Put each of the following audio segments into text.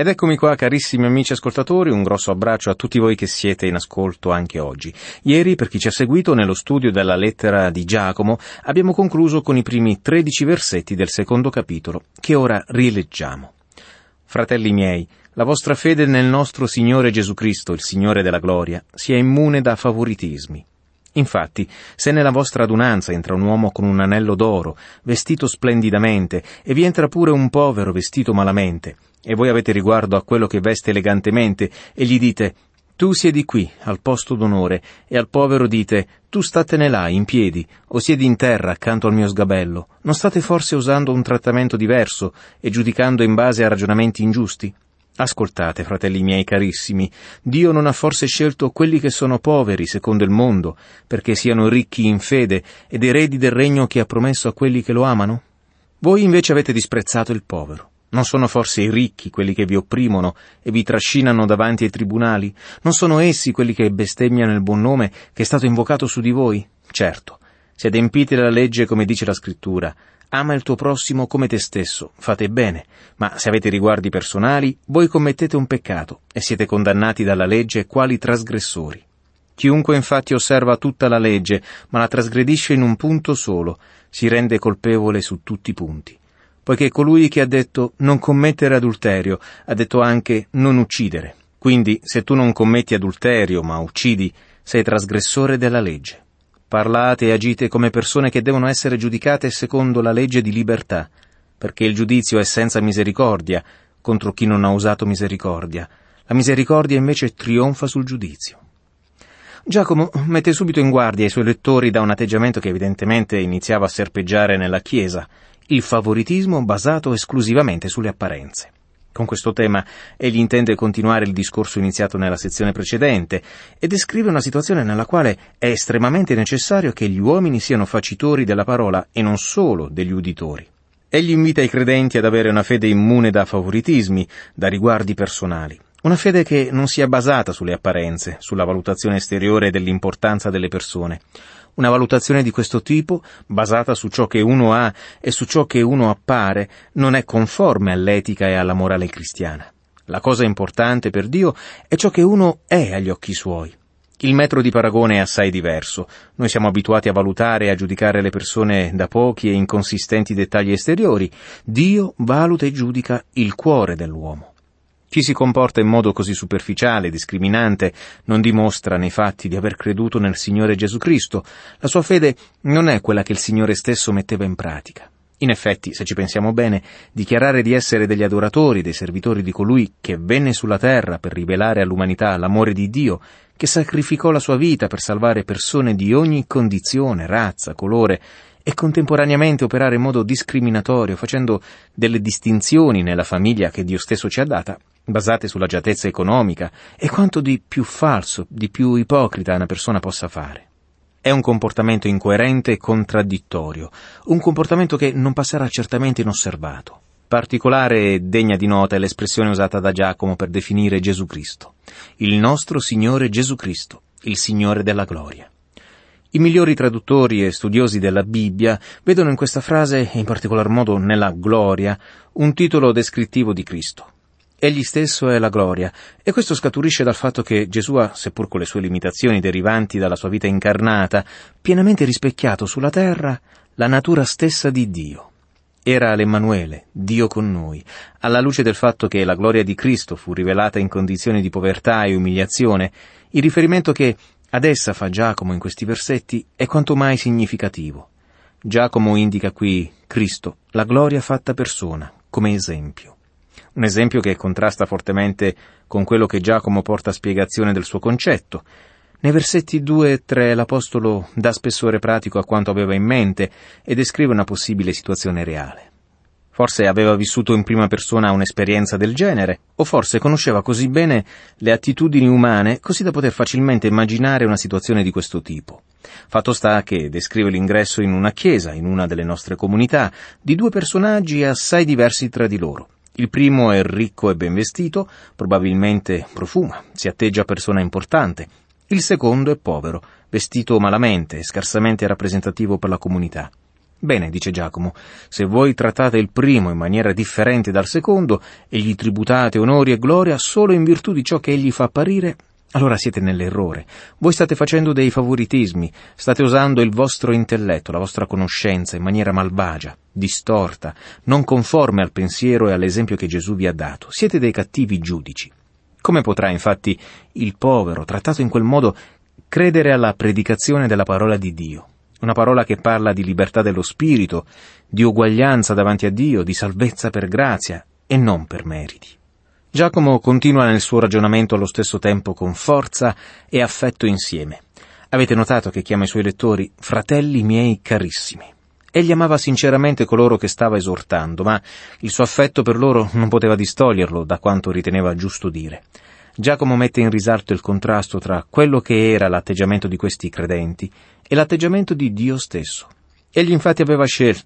Ed eccomi qua, carissimi amici ascoltatori, un grosso abbraccio a tutti voi che siete in ascolto anche oggi. Ieri, per chi ci ha seguito, nello studio della lettera di Giacomo, abbiamo concluso con i primi 13 versetti del secondo capitolo, che ora rileggiamo. Fratelli miei, la vostra fede nel nostro Signore Gesù Cristo, il Signore della gloria, sia immune da favoritismi. Infatti, se nella vostra adunanza entra un uomo con un anello d'oro, vestito splendidamente, e vi entra pure un povero vestito malamente, e voi avete riguardo a quello che veste elegantemente, e gli dite, tu siedi qui, al posto d'onore, e al povero dite, tu statene là, in piedi, o siedi in terra, accanto al mio sgabello, non state forse usando un trattamento diverso, e giudicando in base a ragionamenti ingiusti? Ascoltate, fratelli miei carissimi, Dio non ha forse scelto quelli che sono poveri secondo il mondo, perché siano ricchi in fede ed eredi del regno che ha promesso a quelli che lo amano? Voi invece avete disprezzato il povero. Non sono forse i ricchi quelli che vi opprimono e vi trascinano davanti ai tribunali? Non sono essi quelli che bestemmiano il buon nome che è stato invocato su di voi? Certo, se adempite la legge come dice la Scrittura, ama il tuo prossimo come te stesso, fate bene, ma se avete riguardi personali, voi commettete un peccato e siete condannati dalla legge quali trasgressori. Chiunque infatti osserva tutta la legge, ma la trasgredisce in un punto solo, si rende colpevole su tutti i punti. Poiché colui che ha detto non commettere adulterio, ha detto anche non uccidere. Quindi, se tu non commetti adulterio, ma uccidi, sei trasgressore della legge. Parlate e agite come persone che devono essere giudicate secondo la legge di libertà, perché il giudizio è senza misericordia contro chi non ha usato misericordia. La misericordia invece trionfa sul giudizio. Giacomo mette subito in guardia i suoi lettori da un atteggiamento che evidentemente iniziava a serpeggiare nella Chiesa, il favoritismo basato esclusivamente sulle apparenze. Con questo tema egli intende continuare il discorso iniziato nella sezione precedente e descrive una situazione nella quale è estremamente necessario che gli uomini siano facitori della parola e non solo degli uditori. Egli invita i credenti ad avere una fede immune da favoritismi, da riguardi personali. Una fede che non sia basata sulle apparenze, sulla valutazione esteriore dell'importanza delle persone. Una valutazione di questo tipo, basata su ciò che uno ha e su ciò che uno appare, non è conforme all'etica e alla morale cristiana. La cosa importante per Dio è ciò che uno è agli occhi suoi. Il metro di paragone è assai diverso. Noi siamo abituati a valutare e a giudicare le persone da pochi e inconsistenti dettagli esteriori. Dio valuta e giudica il cuore dell'uomo. Chi si comporta in modo così superficiale e discriminante non dimostra nei fatti di aver creduto nel Signore Gesù Cristo. La sua fede non è quella che il Signore stesso metteva in pratica. In effetti, se ci pensiamo bene, dichiarare di essere degli adoratori, dei servitori di colui che venne sulla terra per rivelare all'umanità l'amore di Dio, che sacrificò la sua vita per salvare persone di ogni condizione, razza, colore, e contemporaneamente operare in modo discriminatorio, facendo delle distinzioni nella famiglia che Dio stesso ci ha data, basate sull'agiatezza economica, e quanto di più falso, di più ipocrita una persona possa fare. È un comportamento incoerente e contraddittorio, un comportamento che non passerà certamente inosservato. Particolare e degna di nota è l'espressione usata da Giacomo per definire Gesù Cristo, il nostro Signore Gesù Cristo, il Signore della gloria. I migliori traduttori e studiosi della Bibbia vedono in questa frase, e in particolar modo nella gloria, un titolo descrittivo di Cristo. Egli stesso è la gloria, e questo scaturisce dal fatto che Gesù ha, seppur con le sue limitazioni derivanti dalla sua vita incarnata, pienamente rispecchiato sulla terra la natura stessa di Dio. Era l'Emmanuele, Dio con noi, alla luce del fatto che la gloria di Cristo fu rivelata in condizioni di povertà e umiliazione. Il riferimento che ad essa fa Giacomo in questi versetti è quanto mai significativo. Giacomo indica qui Cristo, la gloria fatta persona, come esempio. Un esempio che contrasta fortemente con quello che Giacomo porta a spiegazione del suo concetto. Nei versetti 2 e 3 l'Apostolo dà spessore pratico a quanto aveva in mente e descrive una possibile situazione reale. Forse aveva vissuto in prima persona un'esperienza del genere, o forse conosceva così bene le attitudini umane così da poter facilmente immaginare una situazione di questo tipo. Fatto sta che descrive l'ingresso in una chiesa, in una delle nostre comunità, di due personaggi assai diversi tra di loro. Il primo è ricco e ben vestito, probabilmente profuma, si atteggia persona importante. Il secondo è povero, vestito malamente e scarsamente rappresentativo per la comunità. Bene, dice Giacomo, se voi trattate il primo in maniera differente dal secondo e gli tributate onori e gloria solo in virtù di ciò che egli fa apparire, allora siete nell'errore. Voi state facendo dei favoritismi, state usando il vostro intelletto, la vostra conoscenza in maniera malvagia, distorta, non conforme al pensiero e all'esempio che Gesù vi ha dato. Siete dei cattivi giudici. Come potrà infatti il povero, trattato in quel modo, credere alla predicazione della parola di Dio? Una parola che parla di libertà dello spirito, di uguaglianza davanti a Dio, di salvezza per grazia e non per meriti. Giacomo continua nel suo ragionamento allo stesso tempo con forza e affetto insieme. Avete notato che chiama i suoi lettori fratelli miei carissimi. Egli amava sinceramente coloro che stava esortando, ma il suo affetto per loro non poteva distoglierlo da quanto riteneva giusto dire. Giacomo mette in risalto il contrasto tra quello che era l'atteggiamento di questi credenti e l'atteggiamento di Dio stesso. Egli infatti ha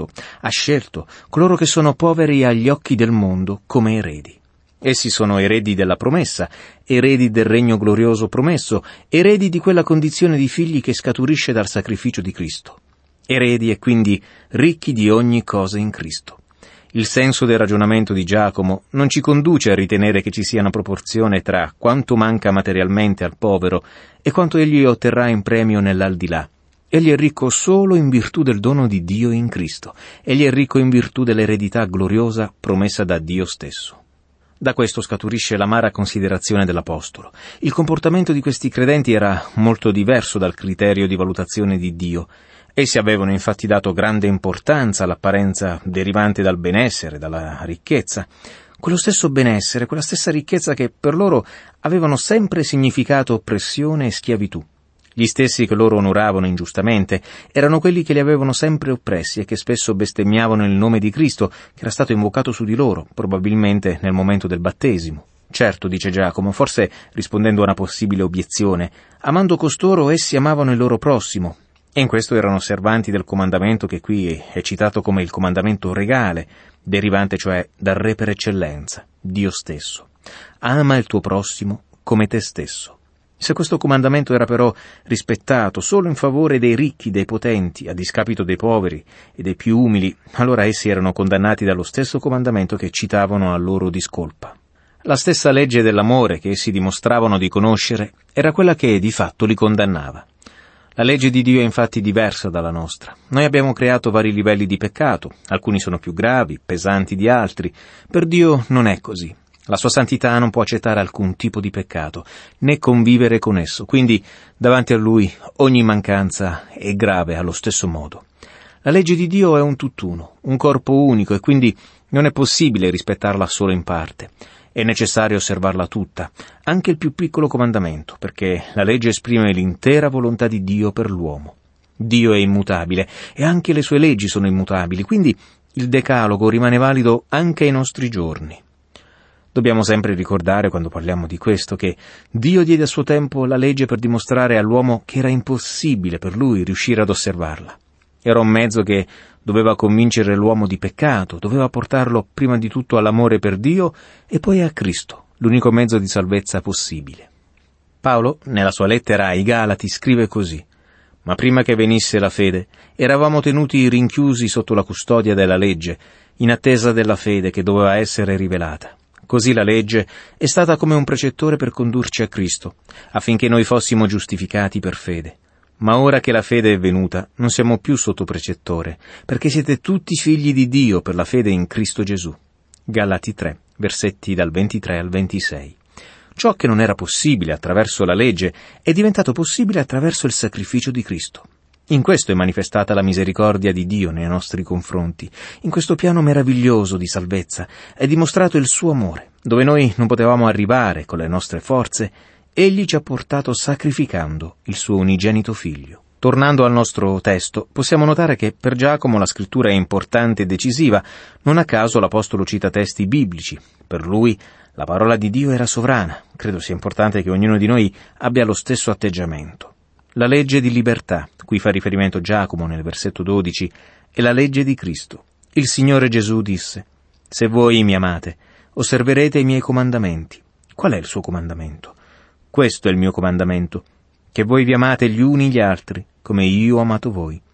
scelto coloro che sono poveri agli occhi del mondo come eredi. Essi sono eredi della promessa, eredi del regno glorioso promesso, eredi di quella condizione di figli che scaturisce dal sacrificio di Cristo. Eredi e quindi ricchi di ogni cosa in Cristo. Il senso del ragionamento di Giacomo non ci conduce a ritenere che ci sia una proporzione tra quanto manca materialmente al povero e quanto egli otterrà in premio nell'aldilà. Egli è ricco solo in virtù del dono di Dio in Cristo. Egli è ricco in virtù dell'eredità gloriosa promessa da Dio stesso. Da questo scaturisce l'amara considerazione dell'Apostolo. Il comportamento di questi credenti era molto diverso dal criterio di valutazione di Dio. Essi avevano infatti dato grande importanza all'apparenza derivante dal benessere, dalla ricchezza. Quello stesso benessere, quella stessa ricchezza che per loro avevano sempre significato oppressione e schiavitù. Gli stessi che loro onoravano ingiustamente erano quelli che li avevano sempre oppressi e che spesso bestemmiavano il nome di Cristo, che era stato invocato su di loro, probabilmente nel momento del battesimo. Certo, dice Giacomo, forse rispondendo a una possibile obiezione, amando costoro essi amavano il loro prossimo, e in questo erano osservanti del comandamento che qui è citato come il comandamento regale, derivante cioè dal Re per eccellenza, Dio stesso. Ama il tuo prossimo come te stesso. Se questo comandamento era però rispettato solo in favore dei ricchi, dei potenti, a discapito dei poveri e dei più umili, allora essi erano condannati dallo stesso comandamento che citavano a loro discolpa. La stessa legge dell'amore che essi dimostravano di conoscere era quella che di fatto li condannava. La legge di Dio è infatti diversa dalla nostra. Noi abbiamo creato vari livelli di peccato, alcuni sono più gravi, pesanti di altri. Per Dio non è così. La sua santità non può accettare alcun tipo di peccato, né convivere con esso, quindi davanti a Lui ogni mancanza è grave allo stesso modo. La legge di Dio è un tutt'uno, un corpo unico, e quindi non è possibile rispettarla solo in parte. È necessario osservarla tutta, anche il più piccolo comandamento, perché la legge esprime l'intera volontà di Dio per l'uomo. Dio è immutabile, e anche le sue leggi sono immutabili, quindi il Decalogo rimane valido anche ai nostri giorni. Dobbiamo sempre ricordare, quando parliamo di questo, che Dio diede a suo tempo la legge per dimostrare all'uomo che era impossibile per lui riuscire ad osservarla. Era un mezzo che doveva convincere l'uomo di peccato, doveva portarlo prima di tutto all'amore per Dio e poi a Cristo, l'unico mezzo di salvezza possibile. Paolo, nella sua lettera ai Galati, scrive così: «Ma prima che venisse la fede, eravamo tenuti rinchiusi sotto la custodia della legge, in attesa della fede che doveva essere rivelata. Così la legge è stata come un precettore per condurci a Cristo, affinché noi fossimo giustificati per fede. Ma ora che la fede è venuta, non siamo più sotto precettore, perché siete tutti figli di Dio per la fede in Cristo Gesù». Galati 3, versetti dal 23 al 26. Ciò che non era possibile attraverso la legge è diventato possibile attraverso il sacrificio di Cristo. In questo è manifestata la misericordia di Dio nei nostri confronti. In questo piano meraviglioso di salvezza è dimostrato il suo amore. Dove noi non potevamo arrivare con le nostre forze, Egli ci ha portato sacrificando il suo unigenito figlio. Tornando al nostro testo, possiamo notare che per Giacomo la scrittura è importante e decisiva. Non a caso l'Apostolo cita testi biblici. Per lui la parola di Dio era sovrana. Credo sia importante che ognuno di noi abbia lo stesso atteggiamento. La legge di libertà, cui fa riferimento Giacomo nel versetto 12, è la legge di Cristo. Il Signore Gesù disse: «Se voi mi amate, osserverete i miei comandamenti». Qual è il suo comandamento? Questo è il mio comandamento, che voi vi amate gli uni gli altri, come io ho amato voi.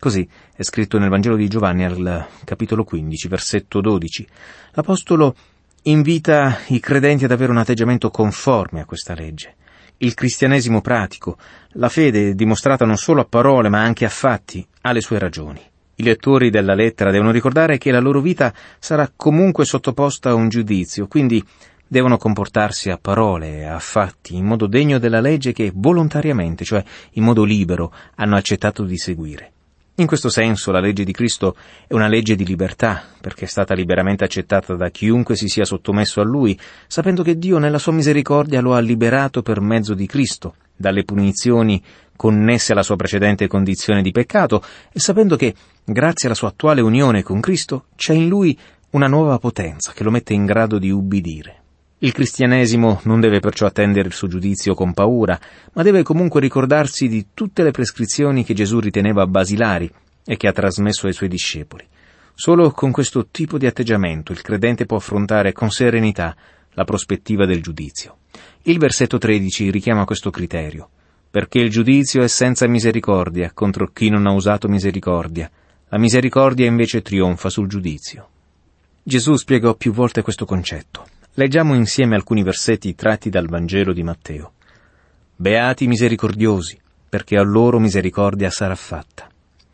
Così è scritto nel Vangelo di Giovanni al capitolo 15, versetto 12. L'Apostolo invita i credenti ad avere un atteggiamento conforme a questa legge. Il cristianesimo pratico, la fede dimostrata non solo a parole ma anche a fatti, ha le sue ragioni. I lettori della lettera devono ricordare che la loro vita sarà comunque sottoposta a un giudizio, quindi devono comportarsi a parole e a fatti in modo degno della legge che volontariamente, cioè in modo libero, hanno accettato di seguire. In questo senso la legge di Cristo è una legge di libertà, perché è stata liberamente accettata da chiunque si sia sottomesso a Lui, sapendo che Dio nella sua misericordia lo ha liberato per mezzo di Cristo, dalle punizioni connesse alla sua precedente condizione di peccato, e sapendo che, grazie alla sua attuale unione con Cristo, c'è in Lui una nuova potenza che lo mette in grado di ubbidire. Il cristianesimo non deve perciò attendere il suo giudizio con paura, ma deve comunque ricordarsi di tutte le prescrizioni che Gesù riteneva basilari e che ha trasmesso ai suoi discepoli. Solo con questo tipo di atteggiamento il credente può affrontare con serenità la prospettiva del giudizio. Il versetto 13 richiama questo criterio, perché il giudizio è senza misericordia contro chi non ha usato misericordia. La misericordia invece trionfa sul giudizio. Gesù spiegò più volte questo concetto. Leggiamo insieme alcuni versetti tratti dal Vangelo di Matteo. Beati i misericordiosi, perché a loro misericordia sarà fatta.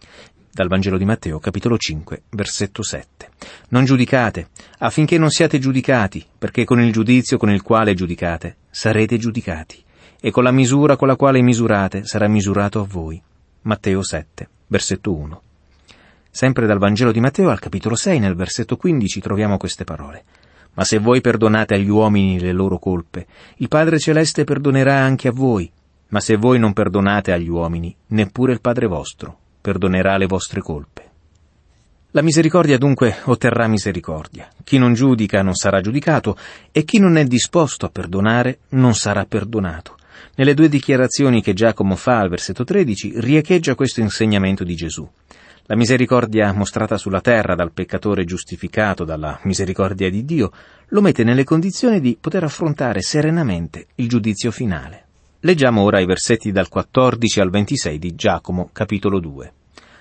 Dal Vangelo di Matteo, capitolo 5, versetto 7. Non giudicate, affinché non siate giudicati, perché con il giudizio con il quale giudicate, sarete giudicati, e con la misura con la quale misurate, sarà misurato a voi. Matteo 7, versetto 1. Sempre dal Vangelo di Matteo, al capitolo 6, nel versetto 15, troviamo queste parole. Ma se voi perdonate agli uomini le loro colpe, il Padre Celeste perdonerà anche a voi. Ma se voi non perdonate agli uomini, neppure il Padre vostro perdonerà le vostre colpe. La misericordia dunque otterrà misericordia. Chi non giudica non sarà giudicato e chi non è disposto a perdonare non sarà perdonato. Nelle due dichiarazioni che Giacomo fa al versetto 13 riecheggia questo insegnamento di Gesù. La misericordia mostrata sulla terra dal peccatore giustificato dalla misericordia di Dio lo mette nelle condizioni di poter affrontare serenamente il giudizio finale. Leggiamo ora i versetti dal 14 al 26 di Giacomo, capitolo 2.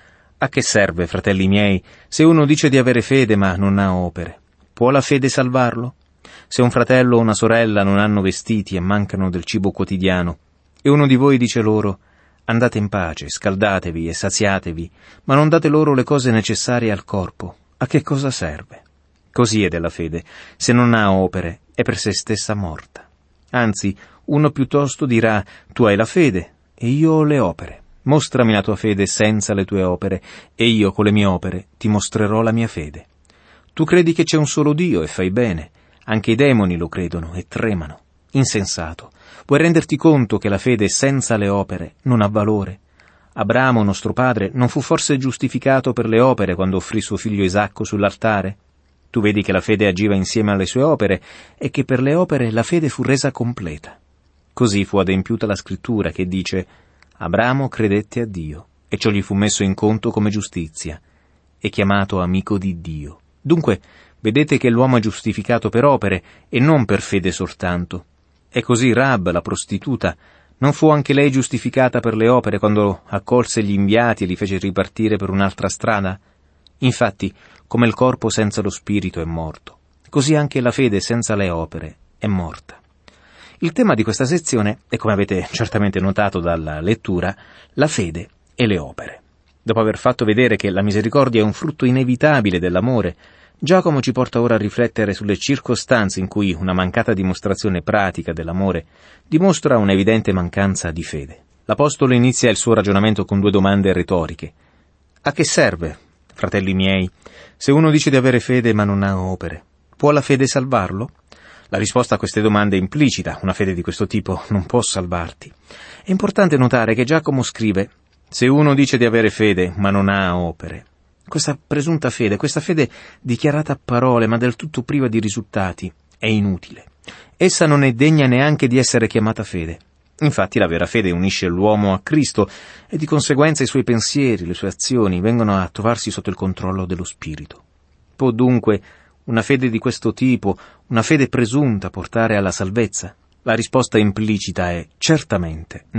A che serve, fratelli miei, se uno dice di avere fede ma non ha opere? Può la fede salvarlo? Se un fratello o una sorella non hanno vestiti e mancano del cibo quotidiano, e uno di voi dice loro: andate in pace, scaldatevi e saziatevi, ma non date loro le cose necessarie al corpo, a che cosa serve? Così è della fede, se non ha opere, è per se stessa morta. Anzi, uno piuttosto dirà: tu hai la fede, e io ho le opere. Mostrami la tua fede senza le tue opere, e io con le mie opere ti mostrerò la mia fede. Tu credi che c'è un solo Dio, e fai bene. Anche i demoni lo credono e tremano. Insensato, vuoi renderti conto che la fede senza le opere non ha valore? Abramo, nostro padre, non fu forse giustificato per le opere quando offrì suo figlio Isacco sull'altare? Tu vedi che la fede agiva insieme alle sue opere e che per le opere la fede fu resa completa. Così fu adempiuta la scrittura che dice: Abramo credette a Dio, e ciò gli fu messo in conto come giustizia, e chiamato amico di Dio. Dunque, vedete che l'uomo è giustificato per opere e non per fede soltanto. E così Rahab, la prostituta, non fu anche lei giustificata per le opere quando accolse gli inviati e li fece ripartire per un'altra strada? Infatti, come il corpo senza lo spirito è morto, così anche la fede senza le opere è morta. Il tema di questa sezione è, come avete certamente notato dalla lettura, la fede e le opere. Dopo aver fatto vedere che la misericordia è un frutto inevitabile dell'amore, Giacomo ci porta ora a riflettere sulle circostanze in cui una mancata dimostrazione pratica dell'amore dimostra un'evidente mancanza di fede. L'Apostolo inizia il suo ragionamento con due domande retoriche. A che serve, fratelli miei, se uno dice di avere fede ma non ha opere? Può la fede salvarlo? La risposta a queste domande è implicita. Una fede di questo tipo non può salvarti. È importante notare che Giacomo scrive: se uno dice di avere fede ma non ha opere. Questa presunta fede, questa fede dichiarata a parole ma del tutto priva di risultati, è inutile. Essa non è degna neanche di essere chiamata fede. Infatti la vera fede unisce l'uomo a Cristo e di conseguenza i suoi pensieri, le sue azioni vengono a trovarsi sotto il controllo dello Spirito. Può dunque una fede di questo tipo, una fede presunta, portare alla salvezza? La risposta implicita è certamente no.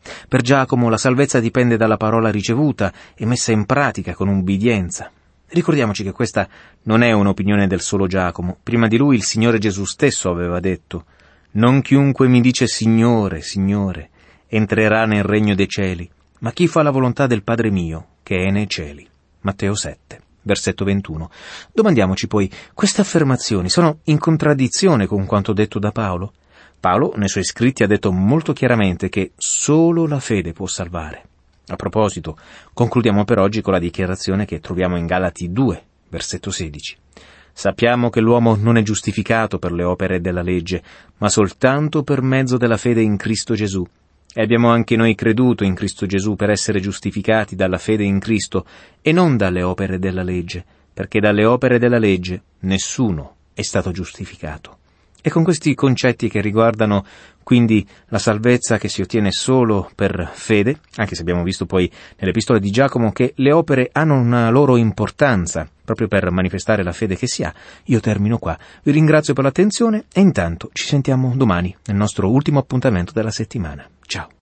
Per Giacomo la salvezza dipende dalla parola ricevuta e messa in pratica con ubbidienza. Ricordiamoci che questa non è un'opinione del solo Giacomo. Prima di lui il Signore Gesù stesso aveva detto: «Non chiunque mi dice Signore, Signore, entrerà nel regno dei cieli, ma chi fa la volontà del Padre mio, che è nei cieli». Matteo 7, versetto 21. Domandiamoci poi, queste affermazioni sono in contraddizione con quanto detto da Paolo? Paolo, nei suoi scritti, ha detto molto chiaramente che solo la fede può salvare. A proposito, concludiamo per oggi con la dichiarazione che troviamo in Galati 2, versetto 16. Sappiamo che l'uomo non è giustificato per le opere della legge, ma soltanto per mezzo della fede in Cristo Gesù. E abbiamo anche noi creduto in Cristo Gesù per essere giustificati dalla fede in Cristo e non dalle opere della legge, perché dalle opere della legge nessuno è stato giustificato. E con questi concetti che riguardano quindi la salvezza che si ottiene solo per fede, anche se abbiamo visto poi nell'epistola di Giacomo che le opere hanno una loro importanza proprio per manifestare la fede che si ha, io termino qua. Vi ringrazio per l'attenzione e intanto ci sentiamo domani nel nostro ultimo appuntamento della settimana. Ciao.